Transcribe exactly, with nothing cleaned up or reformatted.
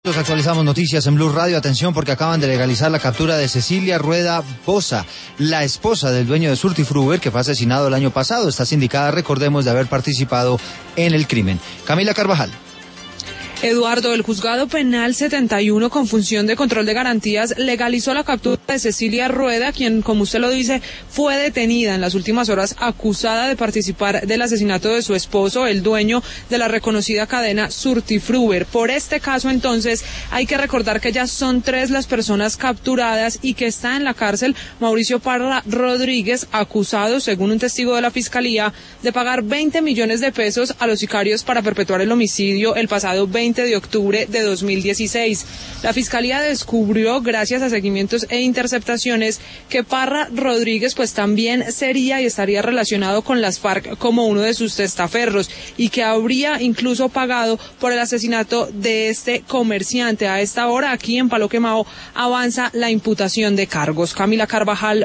Actualizamos noticias en Blue Radio. Atención, porque acaban de legalizar la captura de Cecilia Rueda Boza, la esposa del dueño de Surtifruber, que fue asesinado el año pasado. Está sindicada, recordemos, de haber participado en el crimen. Camila Carvajal. Eduardo, el Juzgado Penal setenta y uno con función de control de garantías legalizó la captura de Cecilia Rueda, quien, como usted lo dice, fue detenida en las últimas horas acusada de participar del asesinato de su esposo, el dueño de la reconocida cadena Surtifruber. Por este caso, entonces, hay que recordar que ya son tres las personas capturadas y que está en la cárcel Mauricio Parra Rodríguez, acusado, según un testigo de la Fiscalía, de pagar veinte millones de pesos a los sicarios para perpetuar el homicidio el pasado veinte de octubre de dos mil dieciséis. La Fiscalía descubrió, gracias a seguimientos e interceptaciones, que Parra Rodríguez pues también sería y estaría relacionado con las FARC como uno de sus testaferros y que habría incluso pagado por el asesinato de este comerciante. A esta hora, aquí en Palo Quemado, avanza la imputación de cargos. Camila Carvajal,